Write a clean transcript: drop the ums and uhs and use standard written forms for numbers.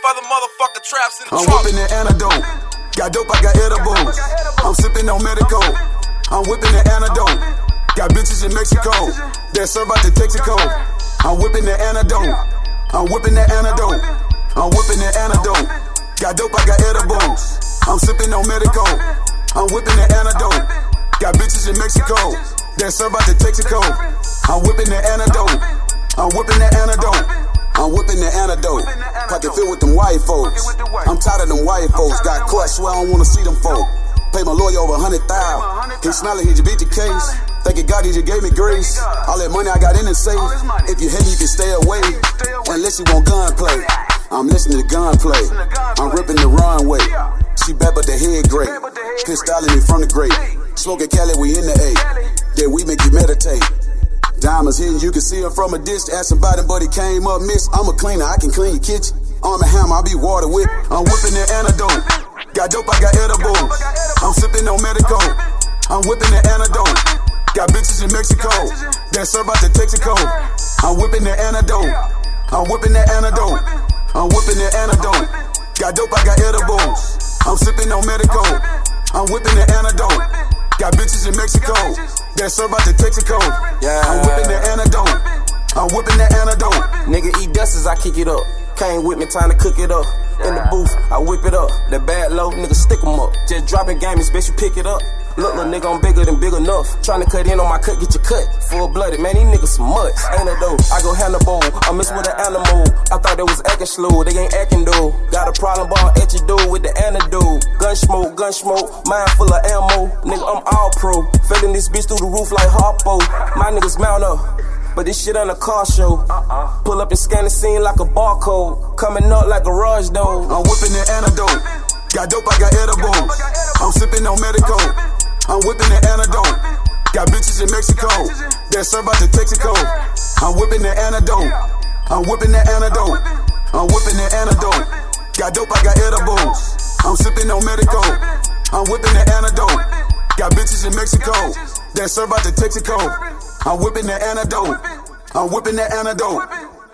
for the motherfucking traps in the I'm trunk. whipping the antidote. Got dope, I got edibles. I'm sipping on medical. I'm whipping the antidote. Got bitches in Mexico. They're served out to Texaco. I'm whipping the antidote. I'm whipping the antidote. I'm whipping the antidote. Got dope, I got edibles. I'm sipping on medical. I'm whipping the antidote. Got bitches in Mexico. They're served out to Texaco. I'm whipping the antidote. I'm whipping the antidote. I'm whipping the antidote. Pocket filled with them white folks. I'm tired of them white folks. Got caught, swear I don't wanna see them folk. Pay my lawyer over 100,000. He smiling, he just beat the case. Thanking God he just gave me grace. All that money I got in the safe. If you hate me, you can stay away. Unless you want gunplay. I'm listening to gunplay. I'm ripping the runway. She bad but the head great. Pin styling me from the grate. Smoking Cali, we in the A. That we make you meditate. Diamonds hitting, you can see them from a distance. Ask somebody, but he came up missed. I'm a cleaner, I can clean your kitchen. Arm and hammer, I be water with. I'm whipping the antidote. Got dope, I got edibles. I'm sipping on medical. I'm whipping the antidote. Got bitches in Mexico. They're served out to Texaco. I'm whipping the antidote. I'm whipping the antidote. I'm whipping the antidote. Got dope, I got edibles. I'm sipping on medical. I'm whipping the antidote. Got bitches in Mexico. They're served out to Texaco. I'm whipping the antidote. I'm whipping the antidote. Nigga eat dust as I kick it up. Came with me, time to cook it up. In the booth, I whip it up. The bad low, nigga stick 'em up. Just dropping gammies, bitch, you pick it up. Look, little nigga, I'm bigger than big enough. Tryna cut in on my cut, get your cut. Full blooded, man, these niggas some mutts. Ain't a dope, I go Hannibal. I miss with an animal. I thought they was acting slow, they ain't acting though. Got a problem, ball at your door with the antidote. Gun smoke, mind full of ammo. Nigga, I'm all pro. Filling this bitch through the roof like Harpo. My niggas mount up. But this shit on a car show. Pull up and scan the scene like a barcode. Coming up like garage door. I'm whipping the antidote. Got dope, I got edibles. I'm sipping on medical. I'm whipping the antidote. Got bitches in Mexico. They're served out to Texaco. I'm whipping the antidote. I'm whipping the antidote. I'm whipping the antidote. Got dope, I got edibles. I'm sipping on medical. I'm whipping the antidote. Got bitches in Mexico. They're served out to Texaco. I'm whipping the antidote. I'm whipping the antidote.